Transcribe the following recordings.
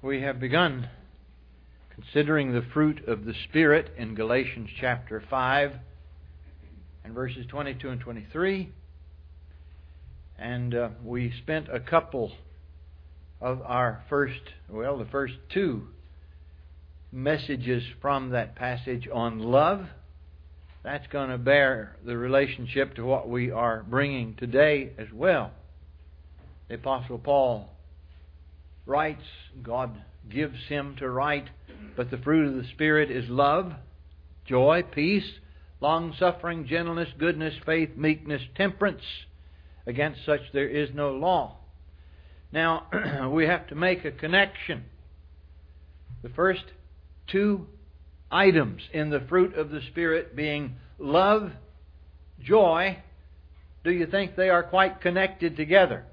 We have begun considering the fruit of the Spirit in Galatians chapter 5 and verses 22 and 23. And we spent a couple of the first two messages from that passage on love. That's going to bear the relationship to what we are bringing today as well. The Apostle Paul writes, God gives him to write, but the fruit of the Spirit is love, joy, peace, long-suffering, gentleness, goodness, faith, meekness, temperance. Against such there is no law. Now, we have to make a connection. The first two items in the fruit of the Spirit being love, joy, do you think they are quite connected together?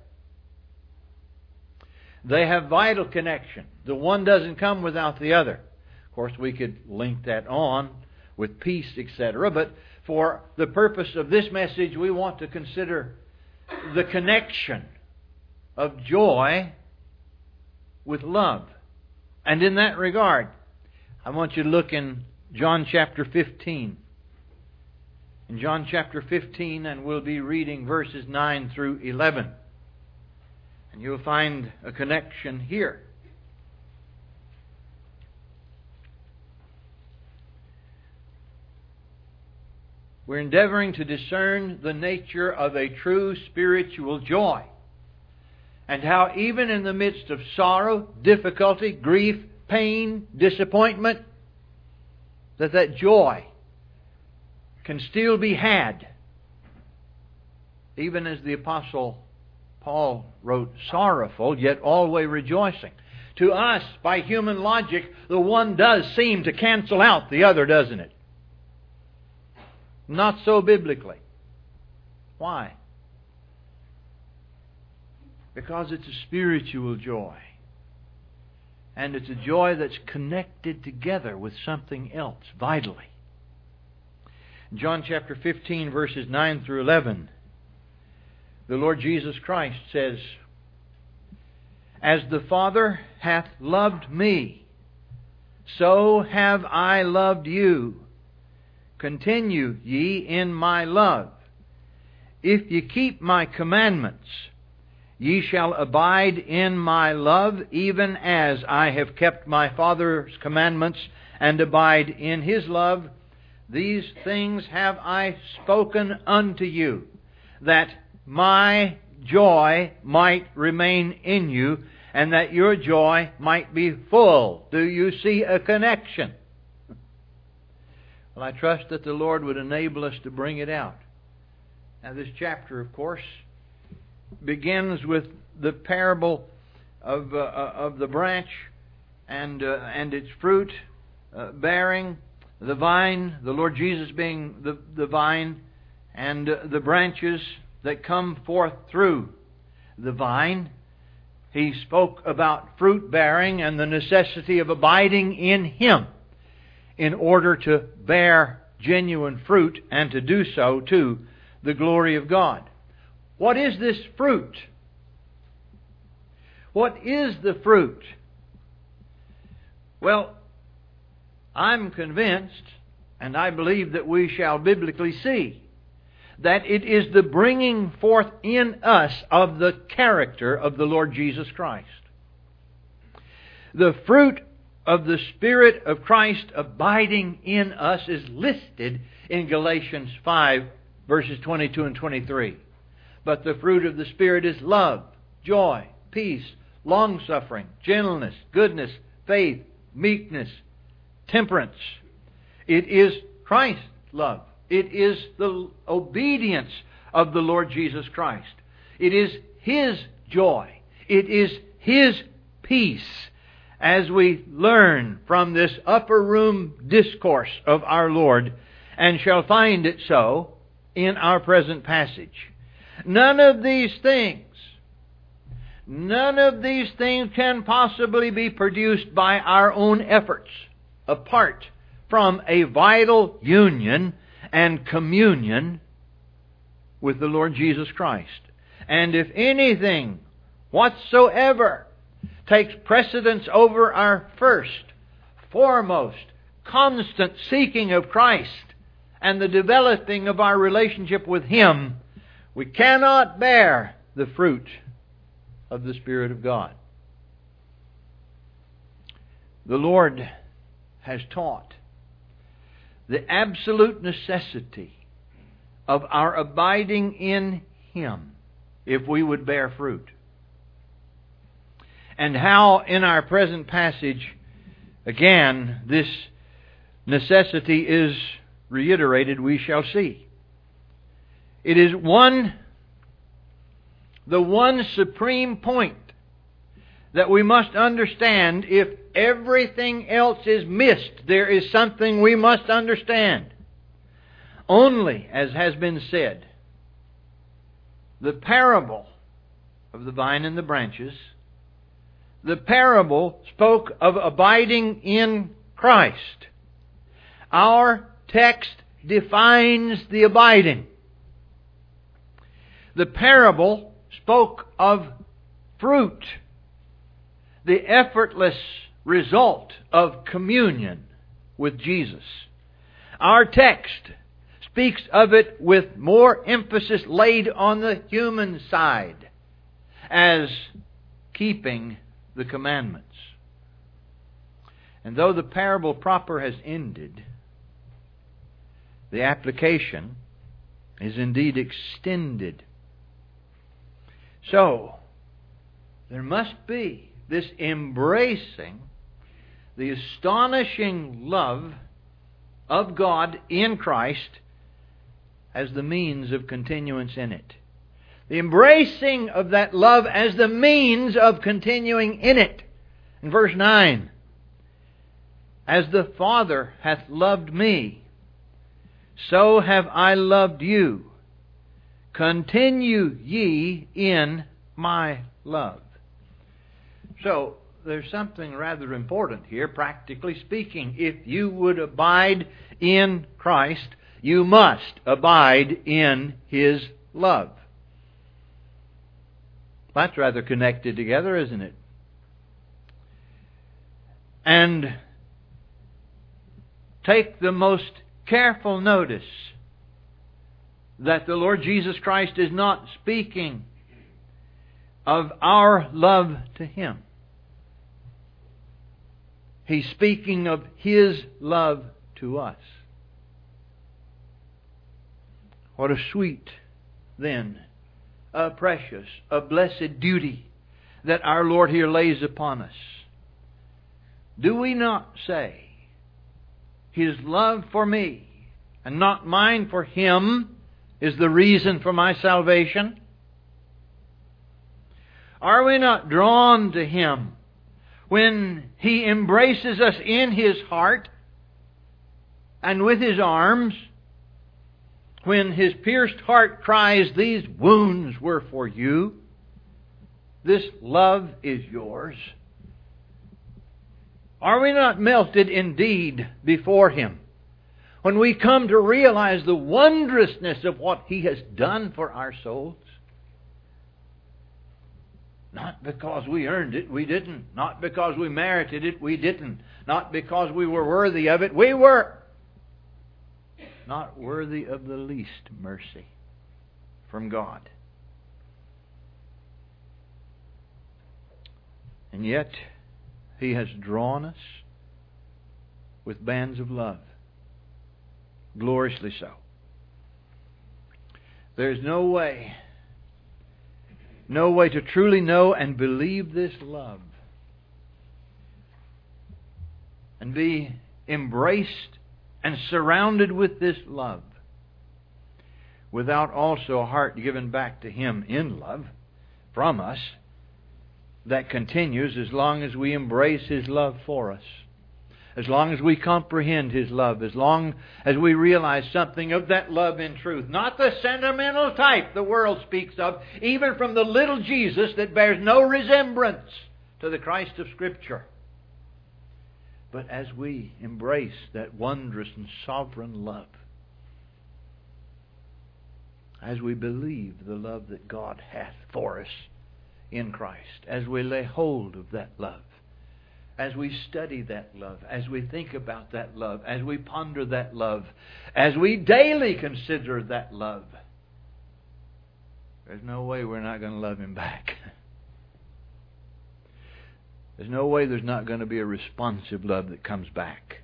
They have vital connection. The one doesn't come without the other. Of course, we could link that on with peace, etc. But for the purpose of this message, we want to consider the connection of joy with love. And in that regard, I want you to look in John chapter 15. In John chapter 15, and we'll be reading verses 9 through 11. And you'll find a connection here. We're endeavoring to discern the nature of a true spiritual joy, and how even in the midst of sorrow, difficulty, grief, pain, disappointment, that joy can still be had. Even as the Apostle Paul wrote, sorrowful, yet always rejoicing. To us, by human logic, the one does seem to cancel out the other, doesn't it? Not so biblically. Why? Because it's a spiritual joy. And it's a joy that's connected together with something else, vitally. In John chapter 15, verses 9 through 11, the Lord Jesus Christ says, As the Father hath loved me, so have I loved you. Continue ye in my love. If ye keep my commandments, ye shall abide in my love, even as I have kept my Father's commandments and abide in His love. These things have I spoken unto you, that my joy might remain in you, and that your joy might be full. Do you see a connection? Well, I trust that the Lord would enable us to bring it out. Now, this chapter, of course, begins with the parable of the branch and its fruit bearing, the vine, the Lord Jesus being the vine, and the branches that come forth through the vine. He spoke about fruit bearing and the necessity of abiding in Him in order to bear genuine fruit, and to do so to the glory of God. What is this fruit? What is the fruit? Well, I'm convinced, and I believe that we shall biblically see, that it is the bringing forth in us of the character of the Lord Jesus Christ. The fruit of the Spirit of Christ abiding in us is listed in Galatians 5, verses 22 and 23. But the fruit of the Spirit is love, joy, peace, long-suffering, gentleness, goodness, faith, meekness, temperance. It is Christ's love. It is the obedience of the Lord Jesus Christ. It is His joy. It is His peace. As we learn from this upper room discourse of our Lord, and shall find it so in our present passage. None of these things can possibly be produced by our own efforts, apart from a vital union and communion with the Lord Jesus Christ. And if anything whatsoever takes precedence over our first, foremost, constant seeking of Christ and the developing of our relationship with Him, we cannot bear the fruit of the Spirit of God. The Lord has taught the absolute necessity of our abiding in Him if we would bear fruit. And how in our present passage, again, this necessity is reiterated, we shall see. It is the one supreme point that we must understand. If everything else is missed, there is something we must understand. Only, as has been said, the parable of the vine and the branches, the parable spoke of abiding in Christ. Our text defines the abiding. The parable spoke of fruit, the effortless result of communion with Jesus. Our text speaks of it with more emphasis laid on the human side as keeping the commandments. And though the parable proper has ended, the application is indeed extended. So, there must be this embracing the astonishing love of God in Christ as the means of continuance in it. The embracing of that love as the means of continuing in it. In verse 9, as the Father hath loved me, so have I loved you. Continue ye in my love. So, there's something rather important here, practically speaking. If you would abide in Christ, you must abide in His love. That's rather connected together, isn't it? And take the most careful notice that the Lord Jesus Christ is not speaking of our love to Him. He's speaking of His love to us. What a sweet, then, a precious, a blessed duty that our Lord here lays upon us. Do we not say, His love for me, and not mine for Him, is the reason for my salvation? Are we not drawn to Him when He embraces us in His heart and with His arms? When His pierced heart cries, these wounds were for you. This love is yours. Are we not melted indeed before Him when we come to realize the wondrousness of what He has done for our souls? Not because we earned it, we didn't. Not because we merited it, we didn't. Not because we were worthy of it, we were not worthy of the least mercy from God. And yet, He has drawn us with bands of love. Gloriously so. There's no way to truly know and believe this love and be embraced and surrounded with this love without also a heart given back to Him in love from us that continues as long as we embrace His love for us, as long as we comprehend His love, as long as we realize something of that love in truth. Not the sentimental type the world speaks of, even from the little Jesus that bears no resemblance to the Christ of Scripture. But as we embrace that wondrous and sovereign love, as we believe the love that God hath for us in Christ, as we lay hold of that love, as we study that love, as we think about that love, as we ponder that love, as we daily consider that love, there's no way we're not going to love Him back. There's no way there's not going to be a responsive love that comes back.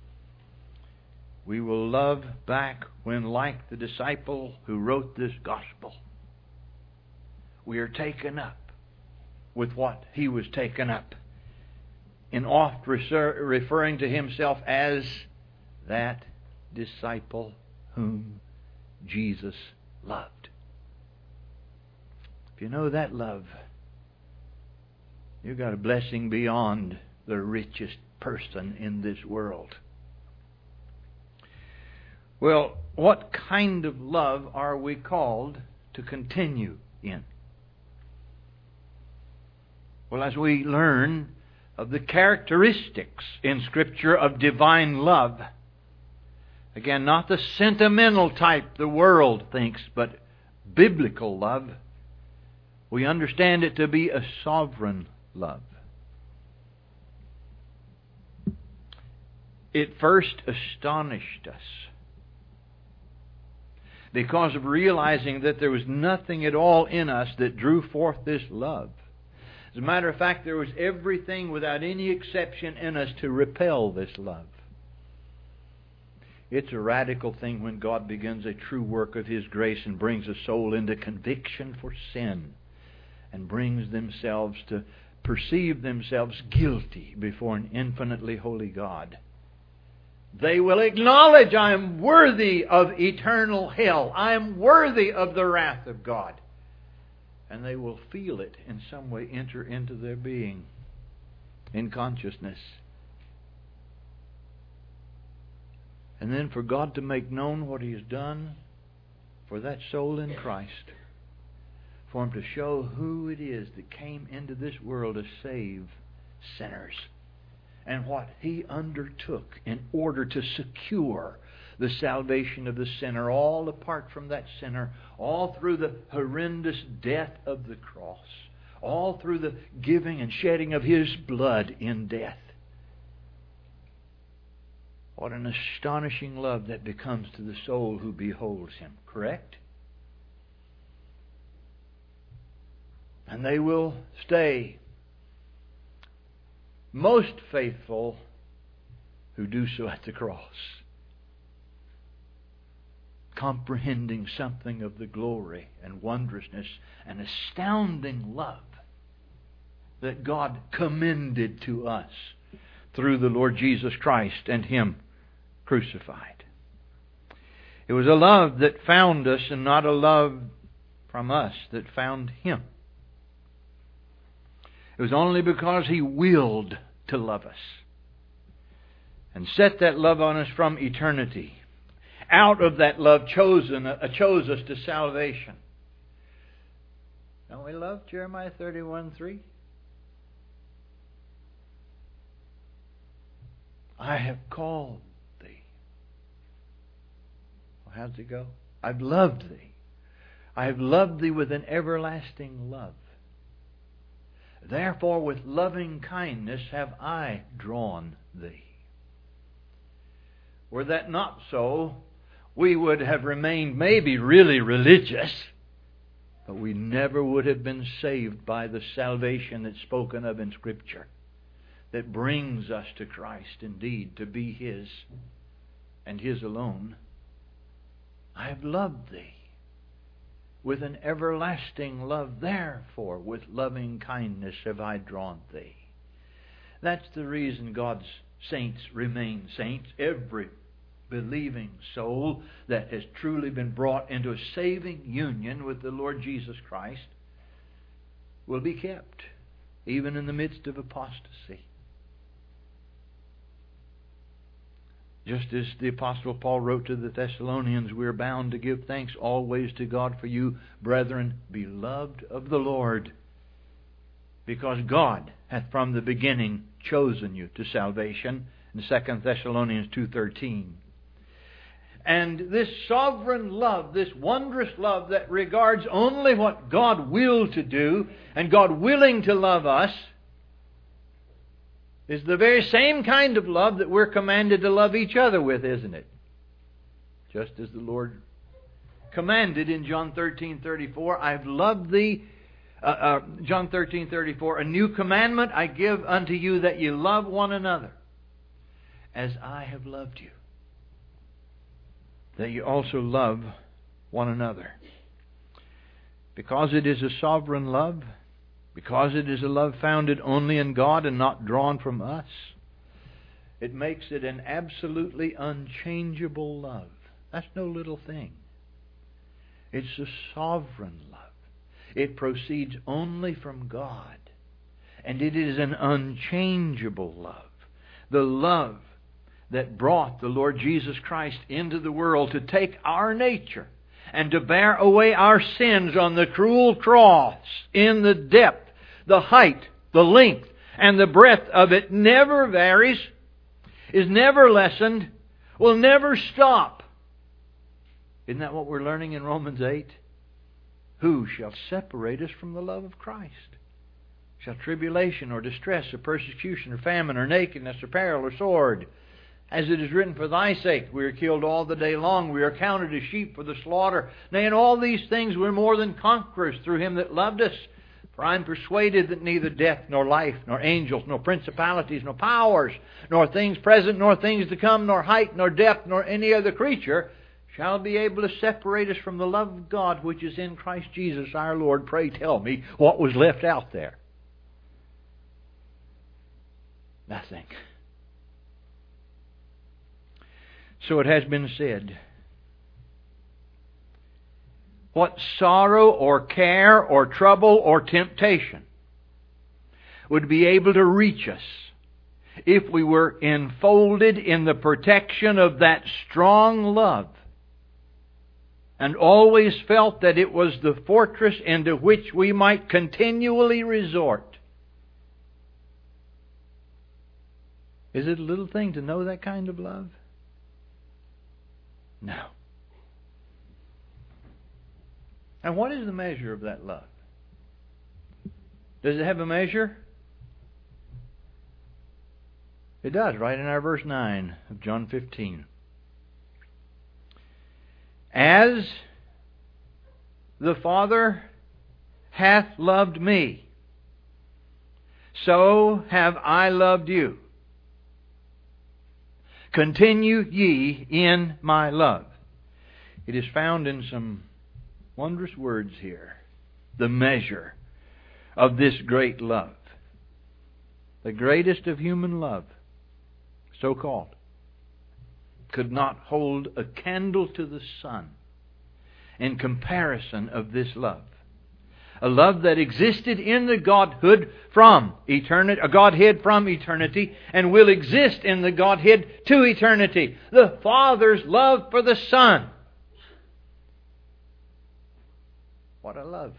We will love back when, like the disciple who wrote this gospel, we are taken up with what he was taken up, and oft referring to himself as that disciple whom Jesus loved. If you know that love, you've got a blessing beyond the richest person in this world. Well, what kind of love are we called to continue in? Well, as we learn of the characteristics in Scripture of divine love, again, not the sentimental type the world thinks, but biblical love, we understand it to be a sovereign love. It first astonished us because of realizing that there was nothing at all in us that drew forth this love. As a matter of fact, there was everything without any exception in us to repel this love. It's a radical thing when God begins a true work of His grace and brings a soul into conviction for sin and brings themselves to perceive themselves guilty before an infinitely holy God. They will acknowledge, I am worthy of eternal hell. I am worthy of the wrath of God. And they will feel it in some way enter into their being, in consciousness. And then for God to make known what He has done for that soul in Christ, for Him to show who it is that came into this world to save sinners, and what He undertook in order to secure the salvation of the sinner, all apart from that sinner, all through the horrendous death of the cross, all through the giving and shedding of His blood in death. What an astonishing love that becomes to the soul who beholds Him, correct? And they will stay most faithful who do so at the cross, comprehending something of the glory and wondrousness and astounding love that God commended to us through the Lord Jesus Christ and Him crucified. It was a love that found us and not a love from us that found Him. It was only because He willed to love us and set that love on us from eternity. Out of that love chose us to salvation. Don't we love Jeremiah 31:3? I have called thee. Well, how's it go? I've loved thee. I have loved thee with an everlasting love. Therefore with loving kindness have I drawn thee. Were that not so, we would have remained maybe really religious, but we never would have been saved by the salvation that's spoken of in Scripture, that brings us to Christ indeed, to be His and His alone. I have loved thee with an everlasting love, therefore with loving kindness have I drawn thee. That's the reason God's saints remain saints. Every believing soul that has truly been brought into a saving union with the Lord Jesus Christ will be kept, even in the midst of apostasy. Just as the Apostle Paul wrote to the Thessalonians, we are bound to give thanks always to God for you, brethren, beloved of the Lord, because God hath from the beginning chosen you to salvation, in 2 Thessalonians 2:13. And this sovereign love, this wondrous love that regards only what God willed to do and God willing to love us, is the very same kind of love that we're commanded to love each other with, isn't it? Just as the Lord commanded in John 13:34, I've loved thee. John 13:34, a new commandment I give unto you, that you love one another as I have loved you, that you also love one another. Because it is a sovereign love, because it is a love founded only in God and not drawn from us, it makes it an absolutely unchangeable love. That's no little thing. It's a sovereign love. It proceeds only from God. And it is an unchangeable love. The love that brought the Lord Jesus Christ into the world to take our nature and to bear away our sins on the cruel cross, in the depth, the height, the length, and the breadth of it never varies, is never lessened, will never stop. Isn't that what we're learning in Romans 8? Who shall separate us from the love of Christ? Shall tribulation or distress or persecution or famine or nakedness or peril or sword? As it is written, for thy sake we are killed all the day long. We are counted as sheep for the slaughter. Nay, in all these things we're more than conquerors through Him that loved us. For I am persuaded that neither death, nor life, nor angels, nor principalities, nor powers, nor things present, nor things to come, nor height, nor depth, nor any other creature shall be able to separate us from the love of God which is in Christ Jesus our Lord. Pray tell me what was left out there. Nothing. So it has been said, what sorrow or care or trouble or temptation would be able to reach us if we were enfolded in the protection of that strong love and always felt that it was the fortress into which we might continually resort? Is it a little thing to know that kind of love? No. And what is the measure of that love? Does it have a measure? It does, right in our verse 9 of John 15. As the Father hath loved me, so have I loved you. Continue ye in my love. It is found in some wondrous words here. The measure of this great love. The greatest of human love, so called, could not hold a candle to the sun in comparison of this love. A love that existed in the Godhead from eternity, and will exist in the Godhead to eternity. The Father's love for the Son. What a love.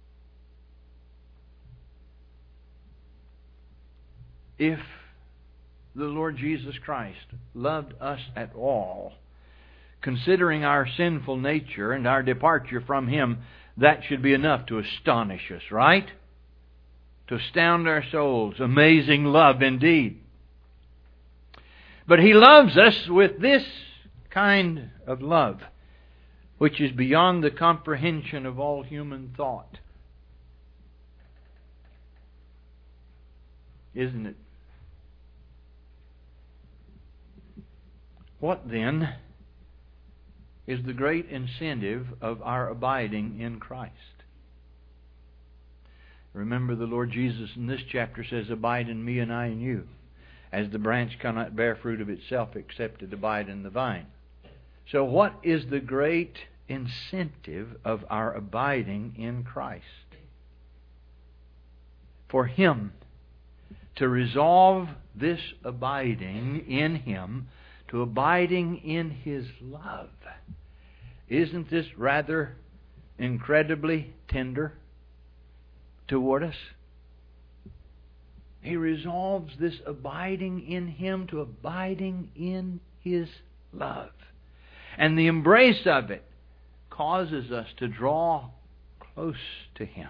If the Lord Jesus Christ loved us at all, considering our sinful nature and our departure from Him, that should be enough to astonish us, right? To astound our souls. Amazing love indeed. But He loves us with this kind of love, which is beyond the comprehension of all human thought. Isn't it? What then is the great incentive of our abiding in Christ? Remember, the Lord Jesus in this chapter says, abide in me and I in you, as the branch cannot bear fruit of itself except it abide in the vine. So what is the great incentive of our abiding in Christ? For Him to resolve this abiding in Him to abiding in His love. Isn't this rather incredibly tender toward us? He resolves this abiding in Him to abiding in His love. And the embrace of it causes us to draw close to Him.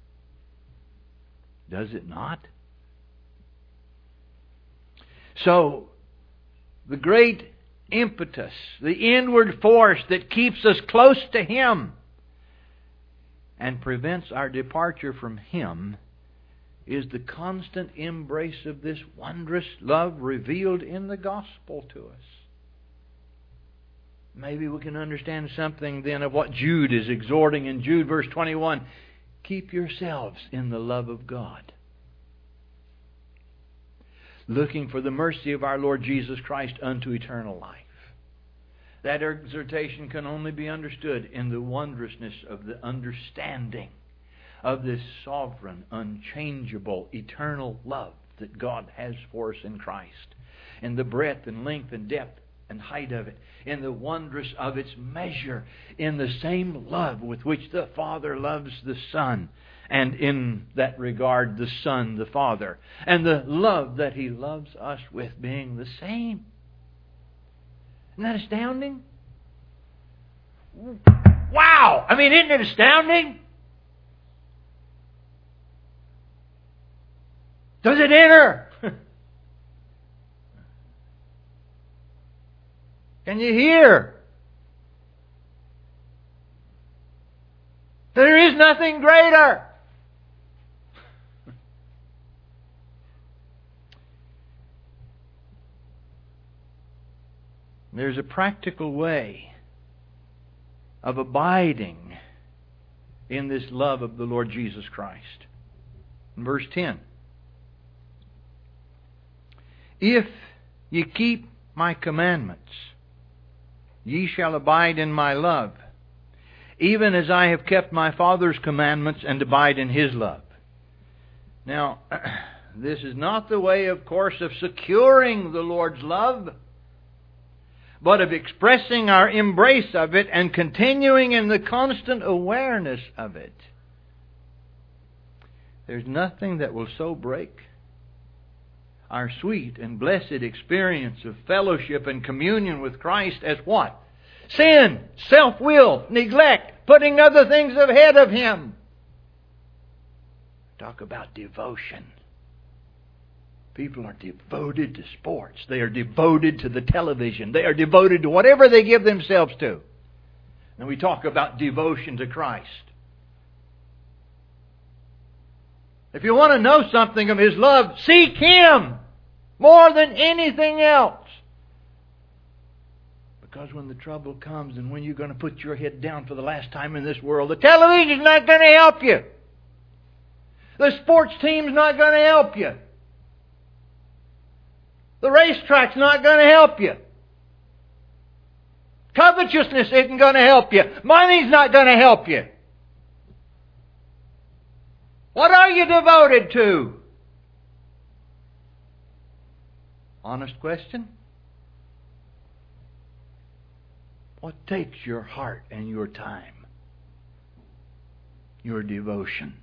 Does it not? So, the great impetus, the inward force that keeps us close to Him and prevents our departure from Him is the constant embrace of this wondrous love revealed in the gospel to us. Maybe we can understand something then of what Jude is exhorting in Jude verse 21. Keep yourselves in the love of God, looking for the mercy of our Lord Jesus Christ unto eternal life. That exhortation can only be understood in the wondrousness of the understanding of this sovereign, unchangeable, eternal love that God has for us in Christ, in the breadth and length and depth and height of it, in the wondrous of its measure, in the same love with which the Father loves the Son, and in that regard the Son the Father, and the love that He loves us with being the same. Isn't that astounding? Wow! I mean, isn't it astounding? Does it enter? Can you hear? There is nothing greater. There's a practical way of abiding in this love of the Lord Jesus Christ. In verse 10, if ye keep my commandments, ye shall abide in my love, even as I have kept my Father's commandments and abide in His love. Now, this is not the way, of course, of securing the Lord's love, but of expressing our embrace of it and continuing in the constant awareness of it. There's nothing that will so break our sweet and blessed experience of fellowship and communion with Christ as what? Sin, self-will, neglect, putting other things ahead of Him. Talk about devotion. People are devoted to sports. They are devoted to the television. They are devoted to whatever they give themselves to. And we talk about devotion to Christ. If you want to know something of His love, seek Him more than anything else. Because when the trouble comes and when you're going to put your head down for the last time in this world, the television's not going to help you. The sports team's not going to help you. The racetrack's not going to help you. Covetousness isn't going to help you. Money's not going to help you. What are you devoted to? Honest question. What takes your heart and your time? Your devotion.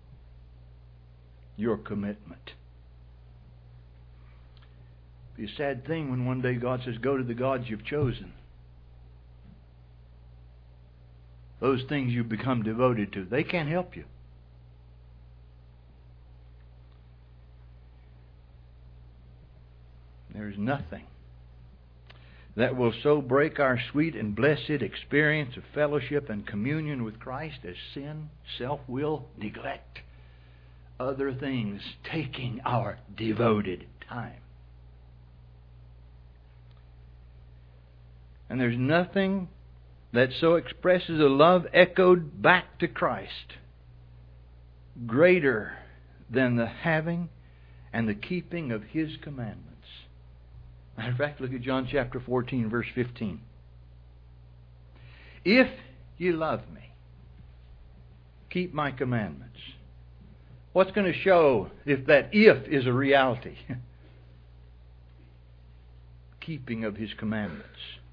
Your commitment. It'd be a sad thing when one day God says, go to the gods you've chosen. Those things you've become devoted to, they can't help you. There's nothing that will so break our sweet and blessed experience of fellowship and communion with Christ as sin, self-will, neglect, other things taking our devoted time. And there's nothing that so expresses a love echoed back to Christ greater than the having and the keeping of His commandments. Matter of fact, look at John chapter 14, verse 15. If ye love me, keep my commandments. What's going to show if that if is a reality? Keeping of His commandments.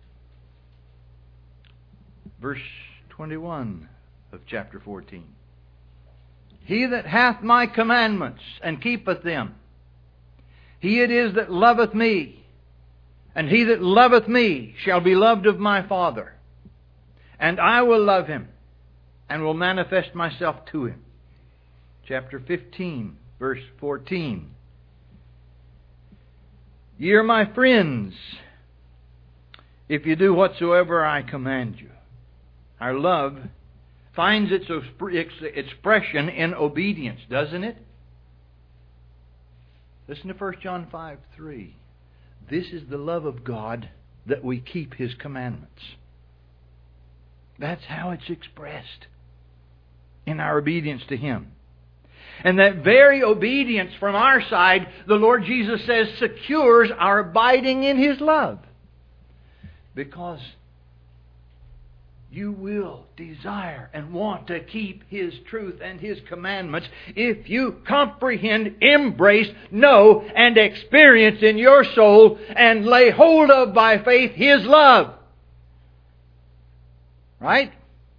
Verse 21 of chapter 14. He that hath my commandments and keepeth them, he it is that loveth me. And he that loveth me shall be loved of my Father. And I will love him, and will manifest myself to him. Chapter 15, verse 14. Ye are my friends, if you do whatsoever I command you. Our love finds its expression in obedience, doesn't it? Listen to 1 John 5:3. This is the love of God, that we keep His commandments. That's how it's expressed in our obedience to Him. And that very obedience from our side, the Lord Jesus says, secures our abiding in His love. Because you will desire and want to keep His truth and His commandments if you comprehend, embrace, know, and experience in your soul and lay hold of by faith His love. Right?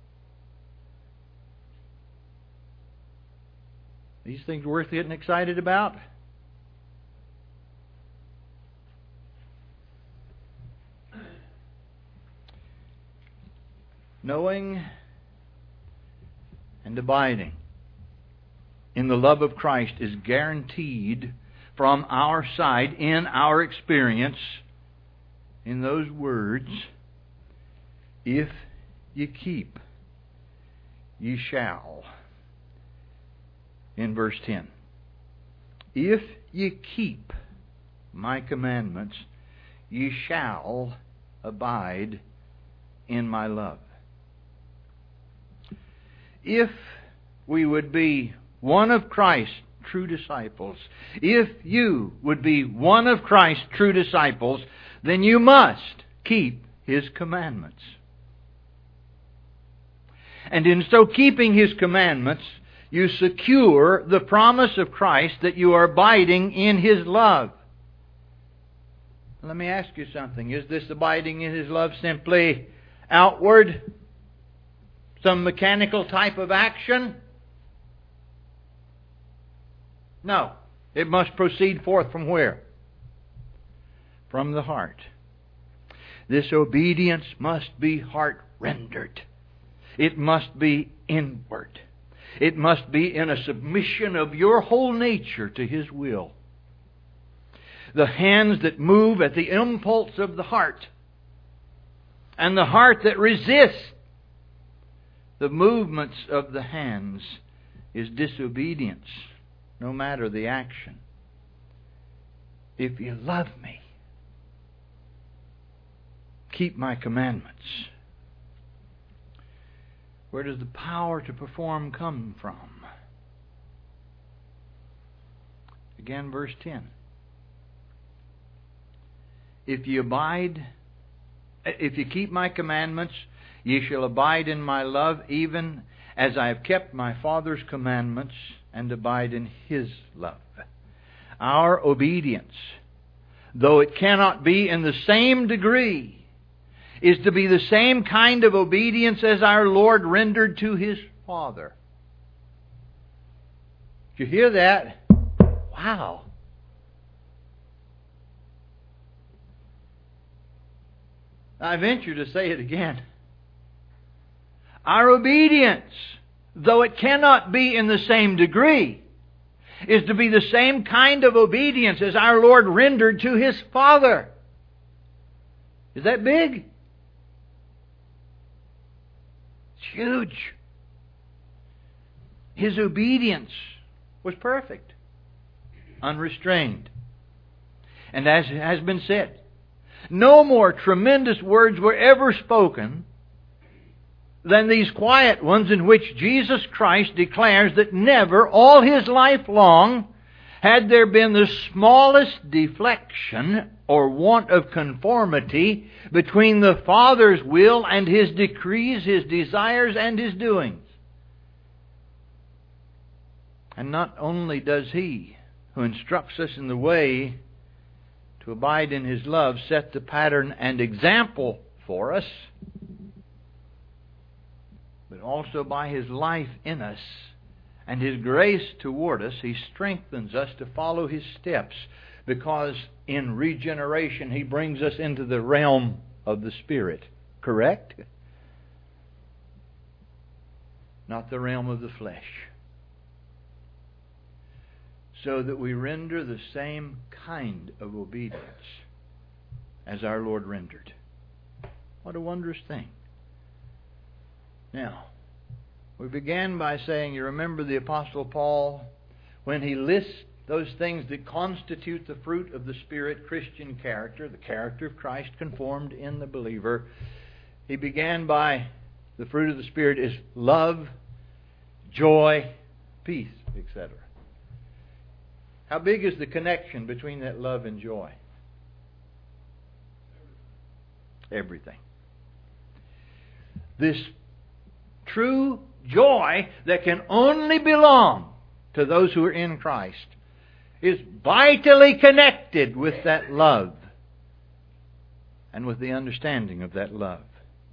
These things worth getting excited about? Knowing and abiding in the love of Christ is guaranteed from our side, in our experience, in those words, if ye keep, ye shall. In verse 10. If ye keep my commandments, ye shall abide in my love. If we would be one of Christ's true disciples, if you would be one of Christ's true disciples, then you must keep His commandments. And in so keeping His commandments, you secure the promise of Christ that you are abiding in His love. Let me ask you something. Is this abiding in His love simply outward? Some mechanical type of action? No. It must proceed forth from where? From the heart. This obedience must be heart-rendered. It must be inward. It must be in a submission of your whole nature to His will. The hands that move at the impulse of the heart, and the heart that resists the movements of the hands, is disobedience, no matter the action. If you love me, keep my commandments. Where does the power to perform come from? Again, verse 10. If you keep my commandments, ye shall abide in my love, even as I have kept my Father's commandments and abide in His love. Our obedience, though it cannot be in the same degree, is to be the same kind of obedience as our Lord rendered to His Father. Did you hear that? Wow. I venture to say it again. Our obedience, though it cannot be in the same degree, is to be the same kind of obedience as our Lord rendered to His Father. Is that big? It's huge. His obedience was perfect, unrestrained. And as has been said, no more tremendous words were ever spoken than these quiet ones in which Jesus Christ declares that never, all His life long, had there been the smallest deflection or want of conformity between the Father's will and His decrees, His desires, and His doings. And not only does He, who instructs us in the way to abide in His love, set the pattern and example for us, but also by His life in us and His grace toward us, He strengthens us to follow His steps, because in regeneration He brings us into the realm of the Spirit. Correct? Not the realm of the flesh. So that we render the same kind of obedience as our Lord rendered. What a wondrous thing. Now, we began by saying, you remember the Apostle Paul, when he lists those things that constitute the fruit of the Spirit, Christian character, the character of Christ conformed in the believer, he began by the fruit of the Spirit is love, joy, peace, etc. How big is the connection between that love and joy? Everything. This true joy that can only belong to those who are in Christ is vitally connected with that love and with the understanding of that love.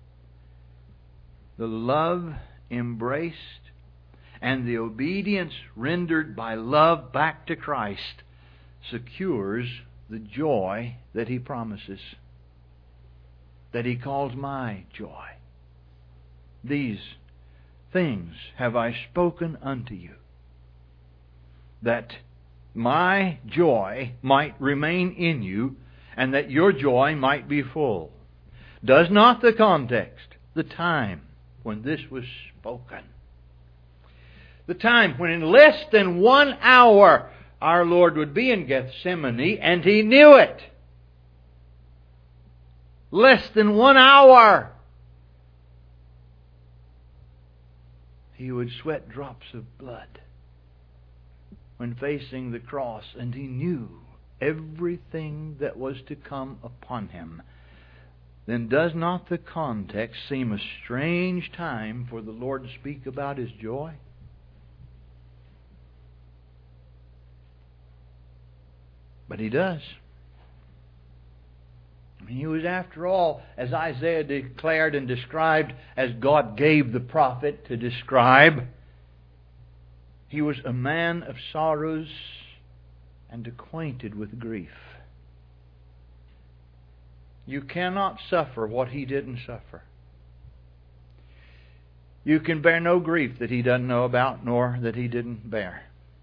The love embraced and the obedience rendered by love back to Christ secures the joy that He promises, that He calls my joy. These things have I spoken unto you, that my joy might remain in you, and that your joy might be full. Does not the context, the time when this was spoken, the time when in less than 1 hour our Lord would be in Gethsemane, and He knew it. Less than 1 hour. He would sweat drops of blood when facing the cross, and He knew everything that was to come upon Him. Then does not the context seem a strange time for the Lord to speak about His joy? But He does. He was, after all, as Isaiah declared and described, as God gave the prophet to describe, He was a man of sorrows and acquainted with grief. You cannot suffer what He didn't suffer. You can bear no grief that He doesn't know about, nor that He didn't bear.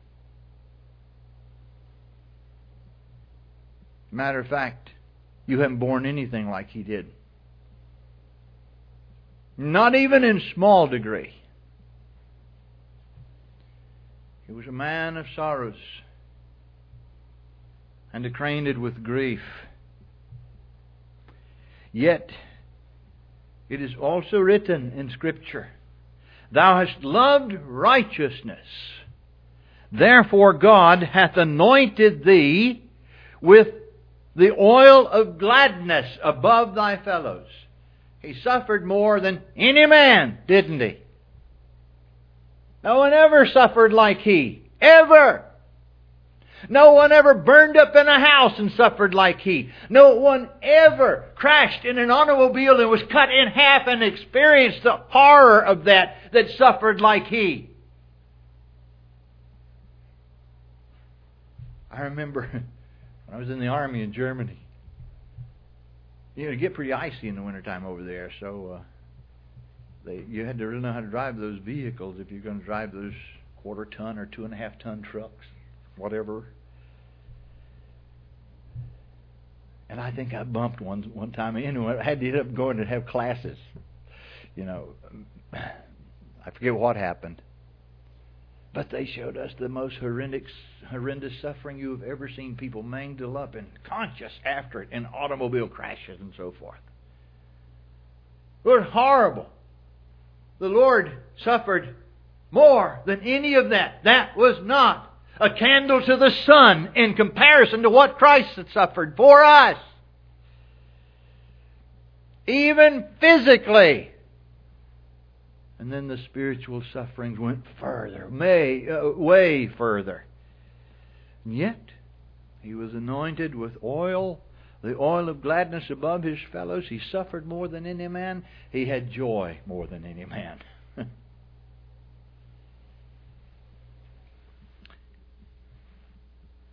Matter of fact, you haven't borne anything like He did. Not even in small degree. He was a man of sorrows and acquainted with grief. Yet, it is also written in Scripture, Thou hast loved righteousness, therefore God hath anointed thee with the oil of gladness above thy fellows. He suffered more than any man, didn't He? No one ever suffered like He. Ever! No one ever burned up in a house and suffered like He. No one ever crashed in an automobile and was cut in half and experienced the horror of that suffered like He. I remember when I was in the army in Germany. You know, it get pretty icy in the wintertime over there, so you had to really know how to drive those vehicles if you're going to drive those 1/4 ton or 2.5 ton trucks, whatever. And I think I bumped one time. Anyway, I had to end up going to have classes. You know, I forget what happened. But they showed us the most horrendous suffering you have ever seen. People mangled up and conscious after it in automobile crashes and so forth. It was horrible. The Lord suffered more than any of that. That was not a candle to the sun in comparison to what Christ had suffered for us. Even physically. And then the spiritual sufferings went further, way further. And yet, He was anointed with oil, the oil of gladness above His fellows. He suffered more than any man. He had joy more than any man.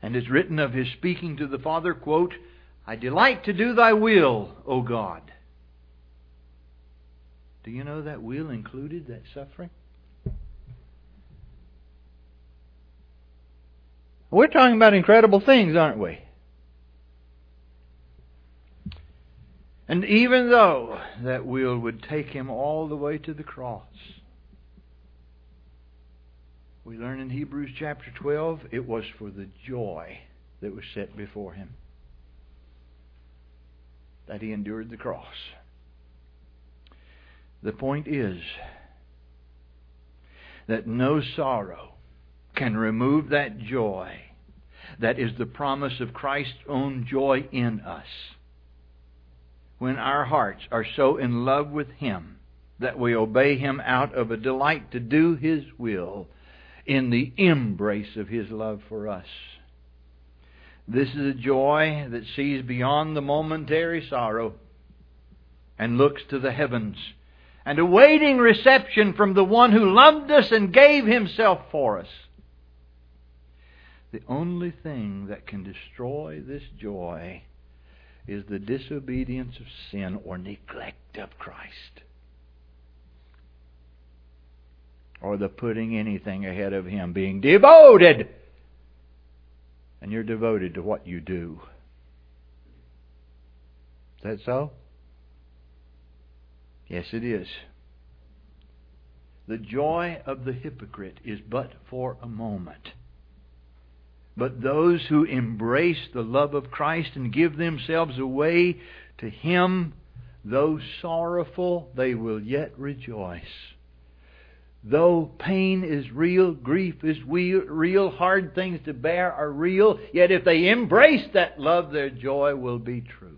And it's written of His speaking to the Father, quote, I delight to do Thy will, O God. Do you know that will included that suffering? We're talking about incredible things, aren't we? And even though that will would take Him all the way to the cross, we learn in Hebrews chapter 12, it was for the joy that was set before Him that He endured the cross. The point is that no sorrow can remove that joy that is the promise of Christ's own joy in us. When our hearts are so in love with Him that we obey Him out of a delight to do His will in the embrace of His love for us. This is a joy that sees beyond the momentary sorrow and looks to the heavens and awaiting reception from the One who loved us and gave Himself for us. The only thing that can destroy this joy is the disobedience of sin or neglect of Christ, or the putting anything ahead of Him, being devoted. And you're devoted to what you do. Is that so? Yes, it is. The joy of the hypocrite is but for a moment. But those who embrace the love of Christ and give themselves away to Him, though sorrowful, they will yet rejoice. Though pain is real, grief is real, hard things to bear are real, yet if they embrace that love, their joy will be true.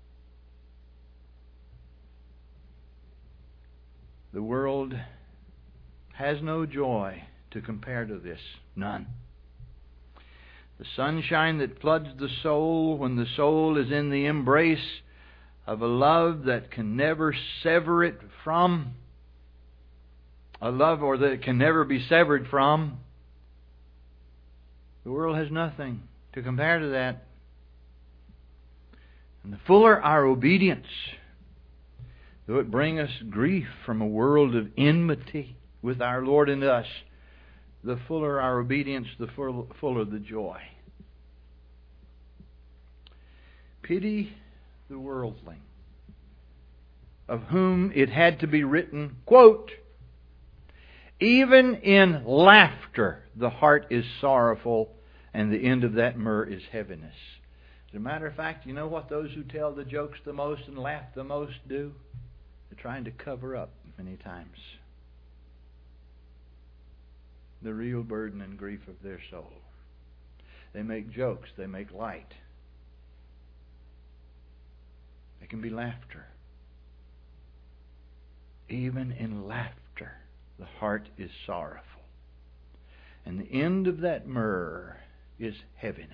The world has no joy to compare to this. None. The sunshine that floods the soul when the soul is in the embrace of a love that can never sever it from, a love or that it can never be severed from. The world has nothing to compare to that. And the fuller our obedience, though it bring us grief from a world of enmity with our Lord and us, the fuller our obedience, the fuller the joy. Pity the worldling, of whom it had to be written, quote, even in laughter the heart is sorrowful, and the end of that myrrh is heaviness. As a matter of fact, you know what those who tell the jokes the most and laugh the most do? They're trying to cover up many times the real burden and grief of their soul. They make jokes, they make light. They can be laughter. Even in laughter, the heart is sorrowful. And the end of that myrrh is heaviness.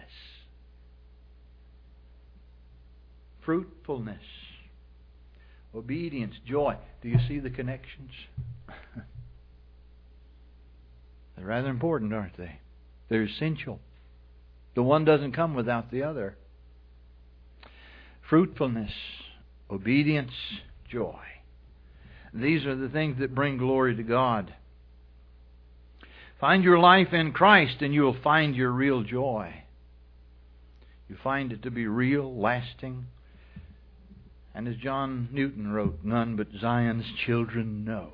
Fruitfulness, obedience, joy. Do you see the connections? They're rather important, aren't they? They're essential. The one doesn't come without the other. Fruitfulness, obedience, joy. These are the things that bring glory to God. Find your life in Christ and you will find your real joy. You find it to be real, lasting. And as John Newton wrote, none but Zion's children know.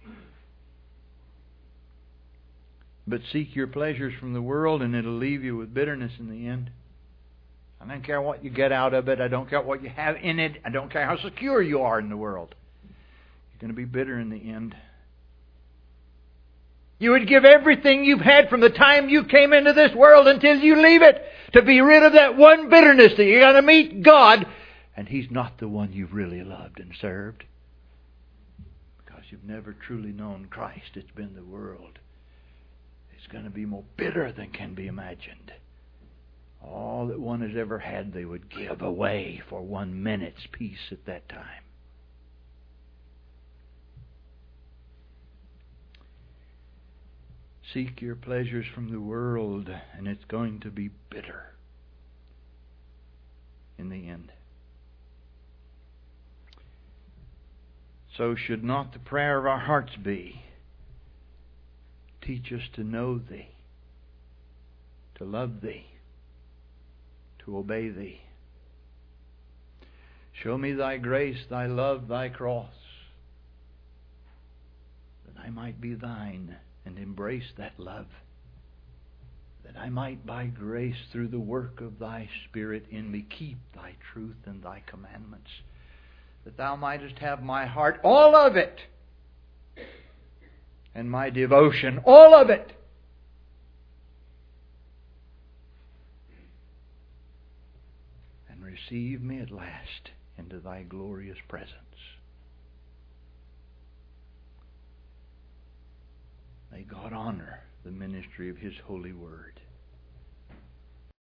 But seek your pleasures from the world and it'll leave you with bitterness in the end. I don't care what you get out of it. I don't care what you have in it. I don't care how secure you are in the world. You're going to be bitter in the end. You would give everything you've had from the time you came into this world until you leave it to be rid of that one bitterness that you're going to meet God and He's not the one you've really loved and served. Because you've never truly known Christ. It's been the world. It's going to be more bitter than can be imagined. All that one has ever had they would give away for 1 minute's peace at that time. seek your pleasures from the world, and it's going to be bitter in the end. So should not the prayer of our hearts be, teach us to know Thee, to love Thee, to obey Thee. Show me Thy grace, Thy love, Thy cross, that I might be Thine and embrace that love, that I might by grace through the work of Thy Spirit in me keep Thy truth and Thy commandments, that Thou mightest have my heart, all of it, and my devotion, all of it. And receive me at last into Thy glorious presence. May God honor the ministry of His holy word.